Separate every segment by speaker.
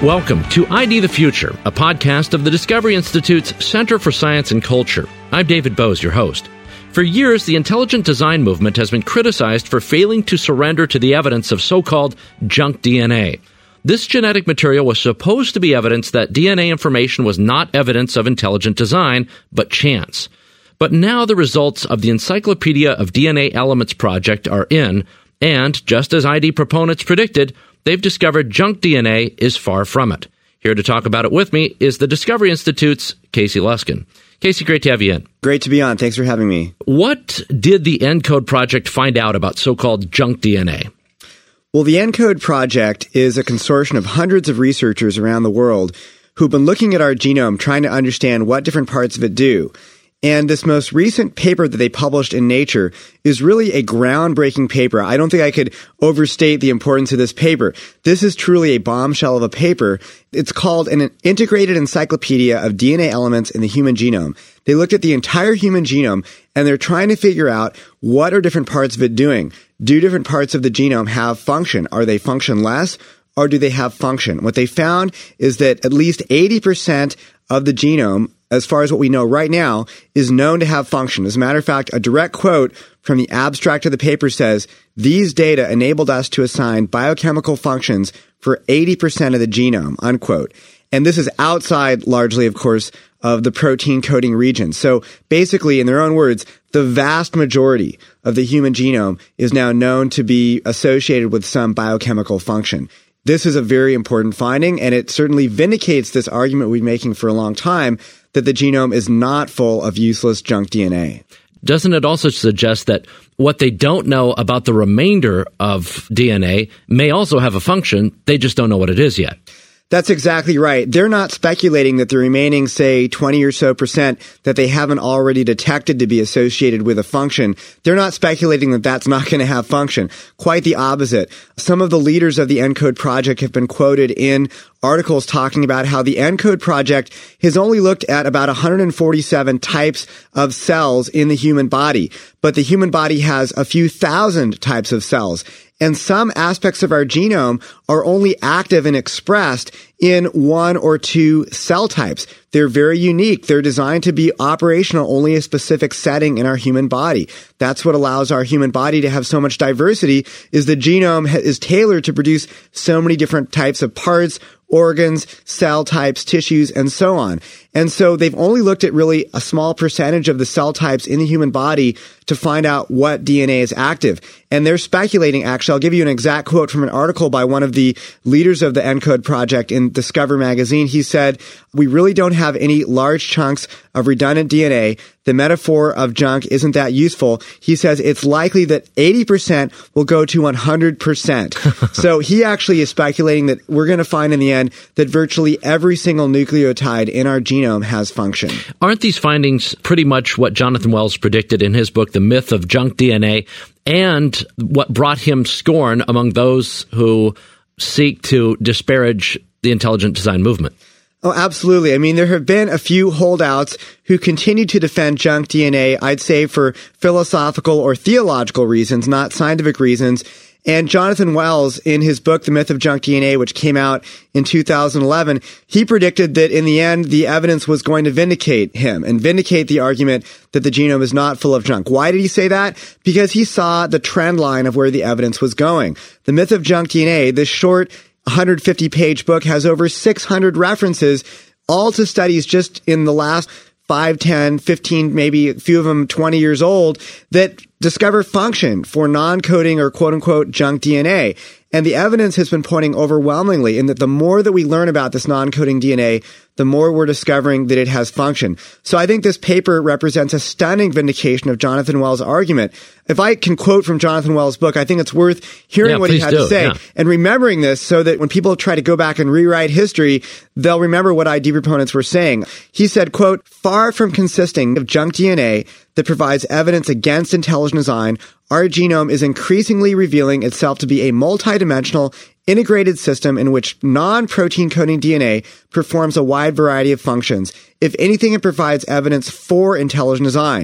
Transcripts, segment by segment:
Speaker 1: Welcome to ID the Future, a podcast of the Discovery Institute's Center for Science and Culture. I'm David Bose, your host. For years, the intelligent design movement has been criticized for failing to surrender to the evidence of so-called junk DNA. This genetic material was supposed to be evidence that DNA information was not evidence of intelligent design, but chance. But now the results of the Encyclopedia of DNA Elements project are in, and just as ID proponents predicted, they've discovered junk DNA is far from it. Here to talk about it with me is the Discovery Institute's Casey Luskin. Casey, great to have you in.
Speaker 2: Great to be on. Thanks for having me.
Speaker 1: What did the ENCODE project find out about so-called junk DNA?
Speaker 2: Well, the ENCODE project is a consortium of hundreds of researchers around the world who've been looking at our genome, trying to understand what different parts of it do. And this most recent paper that they published in Nature is really a groundbreaking paper. I don't think I could overstate the importance of this paper. This is truly a bombshell of a paper. It's called an Integrated Encyclopedia of DNA Elements in the Human Genome. They looked at the entire human genome, and they're trying to figure out what are different parts of it doing. Do different parts of the genome have function? Are they functionless, or do they have function? What they found is that at least 80% of the genome, as far as what we know right now, is known to have function. As a matter of fact, a direct quote from the abstract of the paper says, "These data enabled us to assign biochemical functions for 80% of the genome," unquote. And this is outside, largely, of course, of the protein coding region. So basically, in their own words, the vast majority of the human genome is now known to be associated with some biochemical function. This is a very important finding, and it certainly vindicates this argument we've been making for a long time that the genome is not full of useless junk DNA.
Speaker 1: Doesn't it also suggest that what they don't know about the remainder of DNA may also have a function, they just don't know what it is yet?
Speaker 2: That's exactly right. They're not speculating that the remaining, say, 20 or so percent that they haven't already detected to be associated with a function, they're not speculating that that's not going to have function. Quite the opposite. Some of the leaders of the ENCODE project have been quoted in articles talking about how the ENCODE project has only looked at about 147 types of cells in the human body, but the human body has a few thousand types of cells. And some aspects of our genome are only active and expressed in one or two cell types. They're very unique. They're designed to be operational only a specific setting in our human body. That's what allows our human body to have so much diversity, is the genome is tailored to produce so many different types of parts, organs, cell types, tissues, and so on. And so they've only looked at really a small percentage of the cell types in the human body to find out what DNA is active. And they're speculating, actually, I'll give you an exact quote from an article by one of the leaders of the ENCODE project in Discover magazine. He said, "We really don't have any large chunks of redundant DNA. The metaphor of junk isn't that useful." He says it's likely that 80% will go to 100%. So he actually is speculating that we're going to find in the end that virtually every single nucleotide in our genome has function.
Speaker 1: Aren't these findings pretty much what Jonathan Wells predicted in his book, The Myth of Junk DNA, and what brought him scorn among those who seek to disparage the intelligent design movement?
Speaker 2: Oh, absolutely. I mean, there have been a few holdouts who continue to defend junk DNA, I'd say for philosophical or theological reasons, not scientific reasons. And Jonathan Wells, in his book, The Myth of Junk DNA, which came out in 2011, he predicted that in the end, the evidence was going to vindicate him and vindicate the argument that the genome is not full of junk. Why did he say that? Because he saw the trend line of where the evidence was going. The Myth of Junk DNA, this short 150-page book, has over 600 references, all to studies just in the last 5, 10, 15, maybe a few of them 20 years old, that discover function for non-coding or quote-unquote junk DNA. And the evidence has been pointing overwhelmingly in that the more that we learn about this non-coding DNA, the more we're discovering that it has function. So I think this paper represents a stunning vindication of Jonathan Wells' argument. If I can quote from Jonathan Wells' book, I think it's worth hearing what he had to say and remembering this so that when people try to go back and rewrite history, they'll remember what ID proponents were saying. He said, quote, "Far from consisting of junk DNA that provides evidence against intelligent design, our genome is increasingly revealing itself to be a multidimensional, integrated system in which non-protein coding DNA performs a wide variety of functions. If anything, it provides evidence for intelligent design.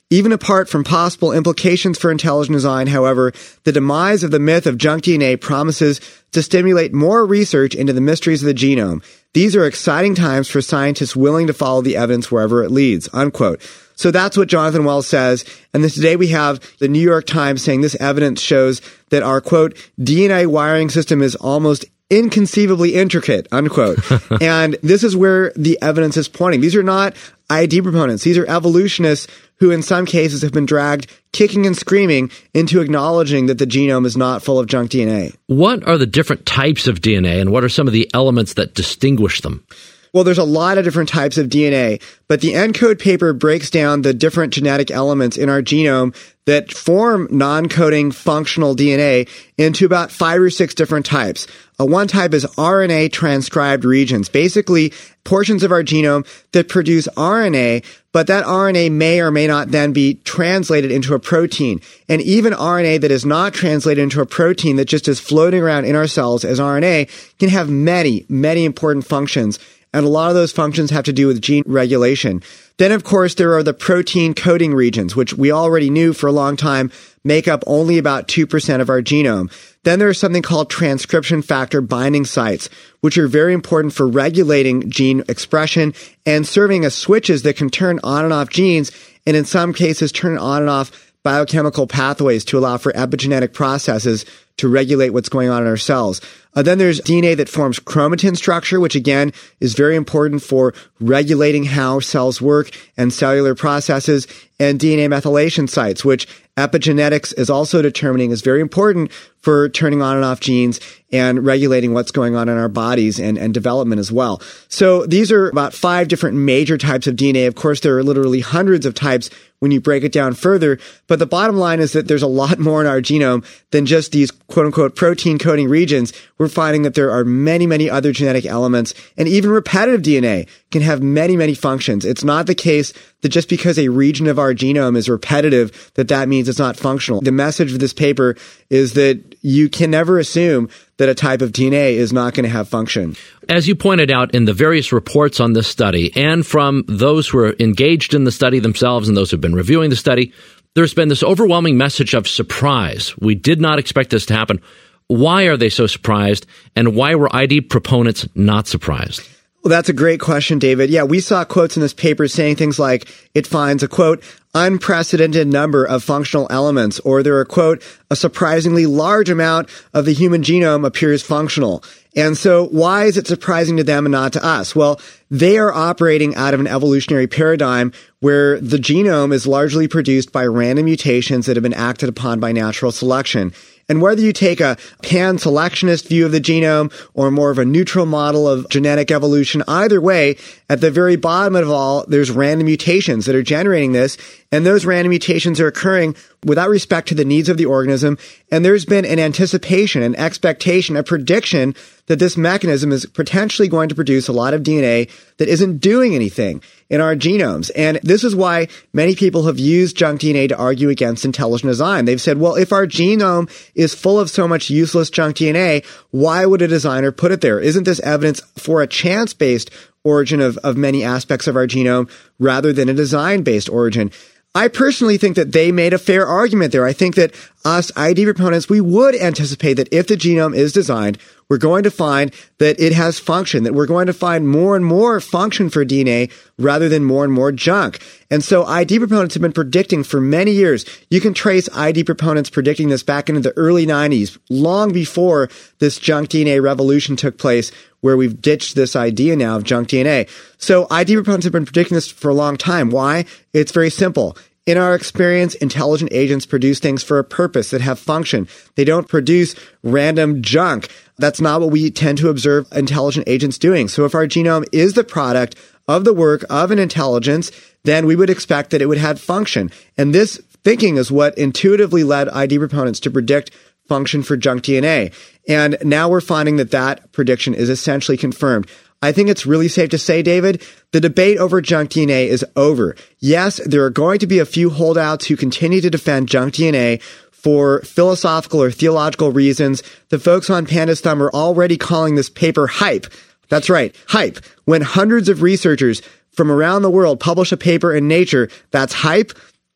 Speaker 2: Even apart from possible implications for intelligent design, however, the demise of the myth of junk DNA promises to stimulate more research into the mysteries of the genome. These are exciting times for scientists willing to follow the evidence wherever it leads, unquote. So that's what Jonathan Wells says. And then today we have the New York Times saying this evidence shows that our, quote, DNA wiring system is almost inconceivably intricate, unquote. And this is where the evidence is pointing. These are not ID proponents. These are evolutionists who in some cases have been dragged kicking and screaming into acknowledging that the genome is not full of junk DNA.
Speaker 1: What are the different types of DNA, and what are some of the elements that distinguish them?
Speaker 2: Well, there's a lot of different types of DNA, but the ENCODE paper breaks down the different genetic elements in our genome that form non-coding functional DNA into about 5 or 6 different types. One type is RNA transcribed regions, basically portions of our genome that produce RNA, but that RNA may or may not then be translated into a protein. And even RNA that is not translated into a protein that just is floating around in our cells as RNA can have many, many important functions. And a lot of those functions have to do with gene regulation. Then, of course, there are the protein coding regions, which we already knew for a long time make up only about 2% of our genome. Then there's something called transcription factor binding sites, which are very important for regulating gene expression and serving as switches that can turn on and off genes, and in some cases turn on and off biochemical pathways to allow for epigenetic processes to regulate what's going on in our cells. Then there's DNA that forms chromatin structure, which again is very important for regulating how cells work and cellular processes, and DNA methylation sites, which epigenetics is also determining is very important for turning on and off genes and regulating what's going on in our bodies and development as well. So these are about 5 different major types of DNA. Of course, there are literally hundreds of types when you break it down further. But the bottom line is that there's a lot more in our genome than just these quote unquote protein coding regions. We're finding that there are many, many other genetic elements, and even repetitive DNA can have many, many functions. It's not the case that just because a region of our genome is repetitive, that means it's not functional. The message of this paper is that you can never assume that a type of DNA is not going to have function.
Speaker 1: As you pointed out in the various reports on this study, and from those who are engaged in the study themselves and those who have been reviewing the study, there's been this overwhelming message of surprise. We did not expect this to happen. Why are they so surprised, and why were ID proponents not surprised?
Speaker 2: Well, that's a great question, David. Yeah, we saw quotes in this paper saying things like it finds a, quote, unprecedented number of functional elements, or there are, quote, a surprisingly large amount of the human genome appears functional. And so why is it surprising to them and not to us? Well, they are operating out of an evolutionary paradigm where the genome is largely produced by random mutations that have been acted upon by natural selection. And whether you take a pan-selectionist view of the genome or more of a neutral model of genetic evolution, either way, at the very bottom of it all, there's random mutations that are generating this. And those random mutations are occurring without respect to the needs of the organism. And there's been an anticipation, an expectation, a prediction that this mechanism is potentially going to produce a lot of DNA that isn't doing anything in our genomes. And this is why many people have used junk DNA to argue against intelligent design. They've said, well, if our genome is full of so much useless junk DNA, why would a designer put it there? Isn't this evidence for a chance-based origin of many aspects of our genome rather than a design-based origin? I personally think that they made a fair argument there. I think that us ID proponents, we would anticipate that if the genome is designed, we're going to find that it has function, that we're going to find more and more function for DNA rather than more and more junk. And so ID proponents have been predicting for many years. You can trace ID proponents predicting this back into the early 90s, long before this junk DNA revolution took place, where we've ditched this idea now of junk DNA. So ID proponents have been predicting this for a long time. Why? It's very simple. In our experience, intelligent agents produce things for a purpose that have function. They don't produce random junk. That's not what we tend to observe intelligent agents doing. So if our genome is the product of the work of an intelligence, then we would expect that it would have function. And this thinking is what intuitively led ID proponents to predict function for junk DNA. And now we're finding that that prediction is essentially confirmed. I think it's really safe to say, David, the debate over junk DNA is over. Yes, there are going to be a few holdouts who continue to defend junk DNA for philosophical or theological reasons. The folks on Pandas Thumb are already calling this paper hype. That's right, hype. When hundreds of researchers from around the world publish a paper in Nature, that's hype.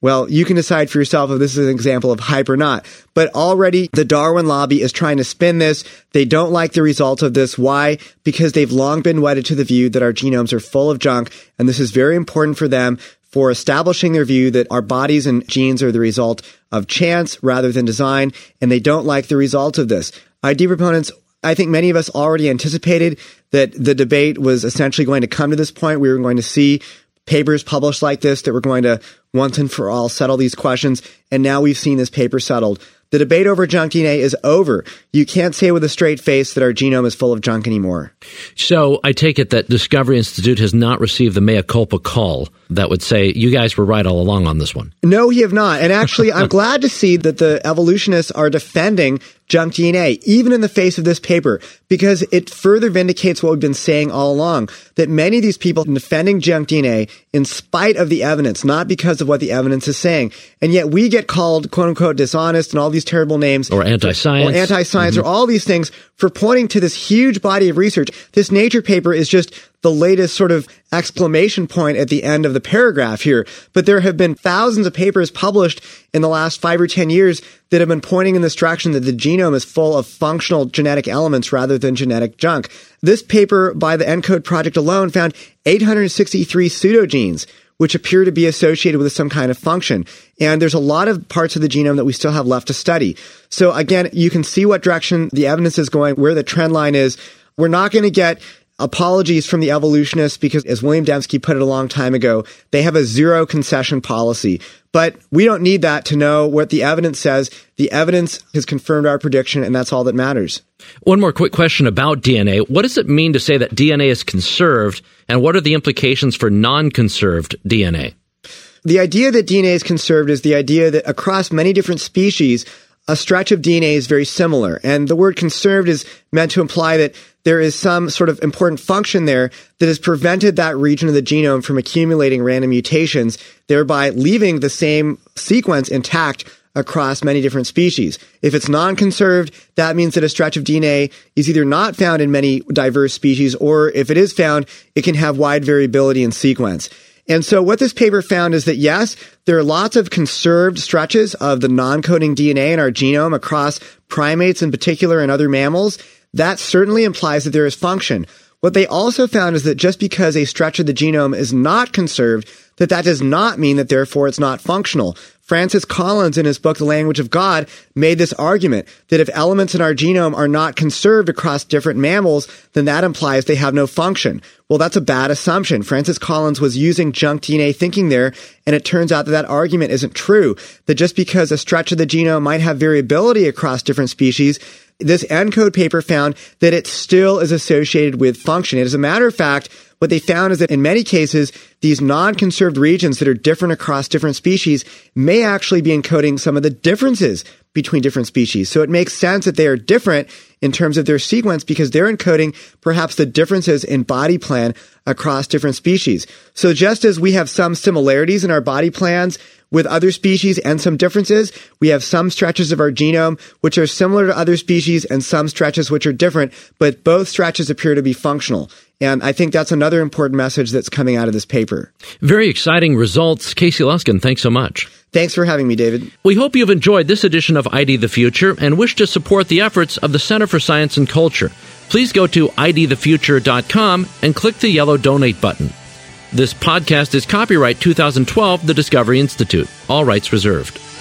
Speaker 2: Well, you can decide for yourself if this is an example of hype or not. But already the Darwin lobby is trying to spin this. They don't like the results of this. Why? Because they've long been wedded to the view that our genomes are full of junk. And this is very important for them for establishing their view that our bodies and genes are the result of chance rather than design. And they don't like the results of this. ID proponents, I think many of us already anticipated that the debate was essentially going to come to this point. We were going to see papers published like this that were going to once and for all settle these questions. And now we've seen this paper settled. The debate over junk DNA is over. You can't say with a straight face that our genome is full of junk anymore.
Speaker 1: So I take it that Discovery Institute has not received the mea culpa call that would say, you guys were right all along on this one.
Speaker 2: No, he have not. And actually, I'm glad to see that the evolutionists are defending junk DNA, even in the face of this paper, because it further vindicates what we've been saying all along, that many of these people are defending junk DNA in spite of the evidence, not because of what the evidence is saying. And yet we get called, quote unquote, dishonest and all these terrible names.
Speaker 1: Or anti-science.
Speaker 2: Or all these things for pointing to this huge body of research. This Nature paper is just the latest sort of exclamation point at the end of the paragraph here. But there have been thousands of papers published in the last 5 or 10 years that have been pointing in this direction that the genome is full of functional genetic elements rather than genetic junk. This paper by the ENCODE project alone found 863 pseudogenes, which appear to be associated with some kind of function. And there's a lot of parts of the genome that we still have left to study. So again, you can see what direction the evidence is going, where the trend line is. We're not going to get apologies from the evolutionists because, as William Dembski put it a long time ago, they have a zero concession policy. But we don't need that to know what the evidence says. The evidence has confirmed our prediction, and that's all that matters.
Speaker 1: One more quick question about DNA. What does it mean to say that DNA is conserved, and what are the implications for non-conserved DNA?
Speaker 2: The idea that DNA is conserved is the idea that across many different species, a stretch of DNA is very similar. And the word conserved is meant to imply that there is some sort of important function there that has prevented that region of the genome from accumulating random mutations, thereby leaving the same sequence intact across many different species. If it's non-conserved, that means that a stretch of DNA is either not found in many diverse species, or if it is found, it can have wide variability in sequence. And so what this paper found is that, yes, there are lots of conserved stretches of the non-coding DNA in our genome across primates in particular and other mammals. That certainly implies that there is function. What they also found is that just because a stretch of the genome is not conserved, that does not mean that therefore it's not functional. Francis Collins, in his book, The Language of God, made this argument that if elements in our genome are not conserved across different mammals, then that implies they have no function. Well, that's a bad assumption. Francis Collins was using junk DNA thinking there, and it turns out that argument isn't true. That just because a stretch of the genome might have variability across different species, this ENCODE paper found that it still is associated with function. As a matter of fact, what they found is that in many cases, these non-conserved regions that are different across different species may actually be encoding some of the differences between different species. So it makes sense that they are different in terms of their sequence because they're encoding perhaps the differences in body plan across different species. So just as we have some similarities in our body plans with other species and some differences, we have some stretches of our genome which are similar to other species and some stretches which are different, but both stretches appear to be functional. And I think that's another important message that's coming out of this paper.
Speaker 1: Very exciting results. Casey Luskin, thanks so much.
Speaker 2: Thanks for having me, David.
Speaker 1: We hope you've enjoyed this edition of ID the Future and wish to support the efforts of the Center for Science and Culture. Please go to idthefuture.com and click the yellow donate button. This podcast is copyright 2012, the Discovery Institute. All rights reserved.